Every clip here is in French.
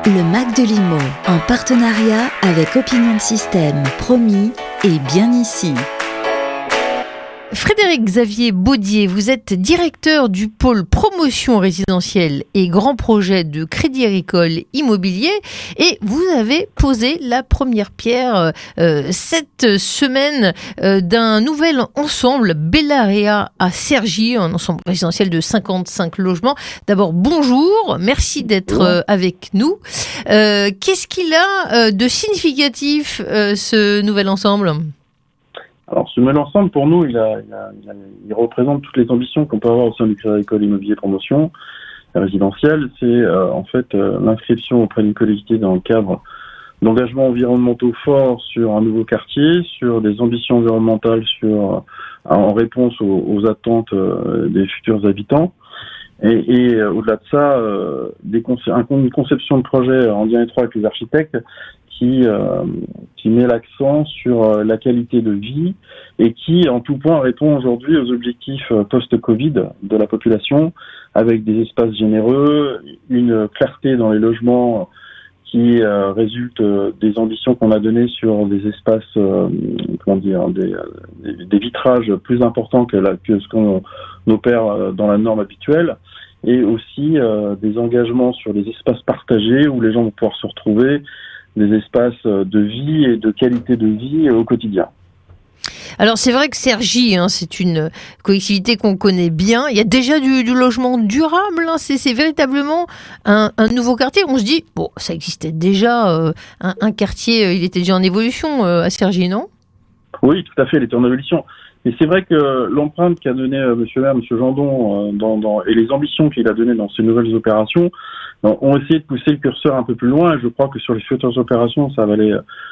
Le Mac de Limo, en partenariat avec Opinion System, promis et bien ici. Frédéric Xavier Baudier, vous êtes directeur du pôle promotion résidentielle et grands projets de Crédit Agricole Immobilier et vous avez posé la première pierre cette semaine d'un nouvel ensemble Bellarea à Cergy, un ensemble résidentiel de 55 logements. D'abord, bonjour, merci d'être avec nous. Qu'est-ce qu'il a de significatif ce nouvel ensemble ? Alors, ce nouvel ensemble, pour nous, il représente toutes les ambitions qu'on peut avoir au sein du Crédit Agricole Immobilier Promotion résidentielle. C'est en fait l'inscription auprès d'une collectivité dans le cadre d'engagements environnementaux forts sur un nouveau quartier, sur des ambitions environnementales en réponse aux attentes des futurs habitants. Et au-delà de ça, une conception de projet en lien étroit avec les architectes qui met l'accent sur la qualité de vie et qui, en tout point, répond aujourd'hui aux objectifs post-Covid de la population, avec des espaces généreux, une clarté dans les logements qui résulte des ambitions qu'on a données sur des espaces, des vitrages plus importants que ce qu'on opère dans la norme habituelle, et aussi des engagements sur les espaces partagés où les gens vont pouvoir se retrouver, des espaces de vie et de qualité de vie au quotidien. Alors c'est vrai que Cergy, c'est une collectivité qu'on connaît bien. Il y a déjà du logement durable. C'est véritablement un nouveau quartier. On se dit, bon, ça existait déjà. Un quartier, il était déjà en évolution à Cergy, non ? Oui, tout à fait, il était en évolution. Mais c'est vrai que l'empreinte qu'a donnée M. le maire, M. Jandon, et les ambitions qu'il a données dans ces nouvelles opérations, ont essayé de pousser le curseur un peu plus loin. Et je crois que sur les futures opérations, ça va aller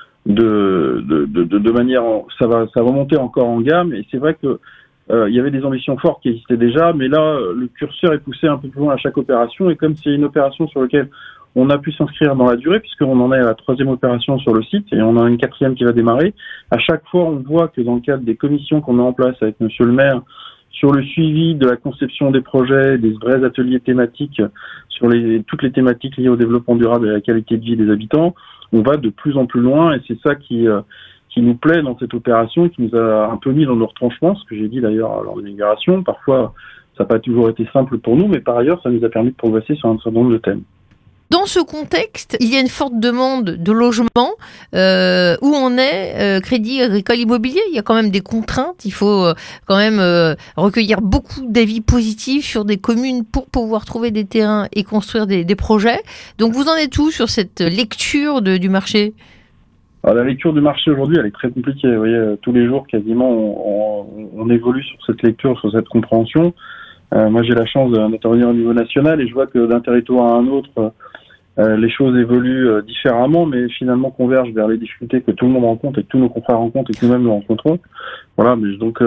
de manière, ça va monter encore en gamme. Et c'est vrai que il y avait des ambitions fortes qui existaient déjà, mais là, le curseur est poussé un peu plus loin à chaque opération. Et comme c'est une opération sur laquelle on a pu s'inscrire dans la durée, puisqu'on en est à la 3e opération sur le site et on a une 4e qui va démarrer. À chaque fois, on voit que dans le cadre des commissions qu'on met en place avec Monsieur le maire, sur le suivi de la conception des projets, des vrais ateliers thématiques sur toutes les thématiques liées au développement durable et à la qualité de vie des habitants, on va de plus en plus loin et c'est ça qui nous plaît dans cette opération, qui nous a un peu mis dans nos retranchements, ce que j'ai dit d'ailleurs lors de l'immigration. Parfois, ça n'a pas toujours été simple pour nous, mais par ailleurs, ça nous a permis de progresser sur un certain nombre de thèmes. Dans ce contexte, il y a une forte demande de logement. Où on est, Crédit Agricole Immobilier, il y a quand même des contraintes. Il faut quand même recueillir beaucoup d'avis positifs sur des communes pour pouvoir trouver des terrains et construire des projets. Donc vous en êtes où sur cette lecture du marché ? Alors, la lecture du marché aujourd'hui, elle est très compliquée. Vous voyez, tous les jours, quasiment, on évolue sur cette lecture, sur cette compréhension. Moi, j'ai la chance d'intervenir au niveau national et je vois que d'un territoire à un autre, les choses évoluent différemment, mais finalement convergent vers les difficultés que tout le monde rencontre et que tous nos confrères rencontrent et que nous-mêmes nous rencontrons. Voilà, mais donc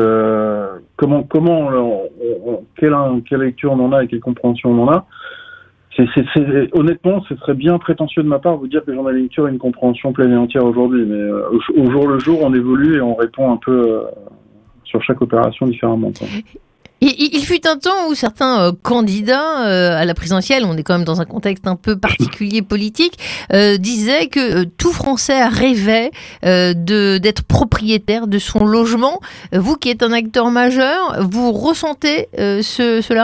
quelle lecture on en a et quelle compréhension on en a. Honnêtement, ce serait bien prétentieux de ma part de vous dire que j'en ai une lecture et une compréhension pleine et entière aujourd'hui, mais au jour le jour, on évolue et on répond un peu sur chaque opération différemment, quoi. Il fut un temps où certains candidats à la présidentielle, on est quand même dans un contexte un peu particulier politique, disaient que tout Français rêvait d'être propriétaire de son logement. Vous qui êtes un acteur majeur, vous ressentez cela ?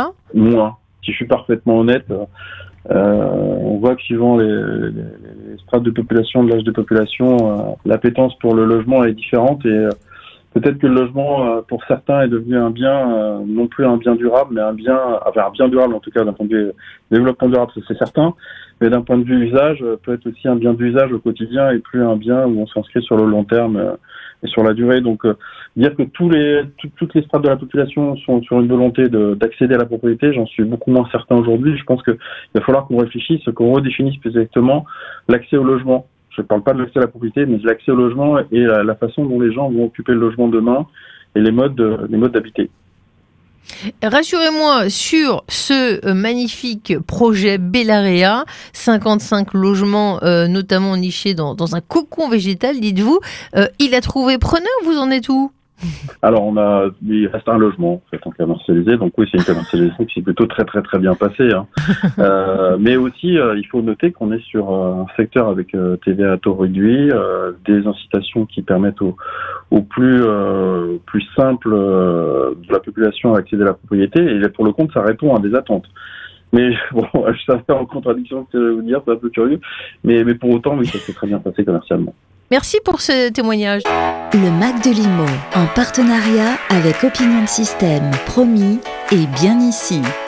Moi, si je suis parfaitement honnête, on voit que suivant les strates de population, de l'âge de population, l'appétence pour le logement est différente et peut-être que le logement, pour certains, est devenu un bien, non plus un bien durable, mais un bien durable en tout cas d'un point de vue développement durable, c'est certain, mais d'un point de vue usage, peut être aussi un bien d'usage au quotidien et plus un bien où on s'inscrit sur le long terme et sur la durée. Donc, dire que toutes les strates de la population sont sur une volonté d'accéder à la propriété, j'en suis beaucoup moins certain aujourd'hui. Je pense qu'il va falloir qu'on réfléchisse, qu'on redéfinisse plus exactement l'accès au logement. Je ne parle pas de l'accès à la propriété, mais de l'accès au logement et la façon dont les gens vont occuper le logement demain et les modes d'habiter. Rassurez-moi sur ce magnifique projet Bellarea, 55 logements notamment nichés dans un cocon végétal, dites-vous. Il a trouvé preneur, vous en êtes où ? Alors, il reste un logement, en fait, en commercialisé. Donc oui, c'est une commercialisation qui s'est plutôt très, très, très bien passée, hein. Mais aussi, il faut noter qu'on est sur un secteur avec TVA à taux réduit, des incitations qui permettent aux plus simples de la population à accéder à la propriété. Et pour le compte, ça répond à des attentes. Mais bon, ça fait en contradiction avec ce que je vais vous dire, c'est un peu curieux. Mais pour autant, oui, ça s'est très bien passé commercialement. Merci pour ce témoignage. Le Mac de l'Imo, en partenariat avec Opinion System, promis et bien ici.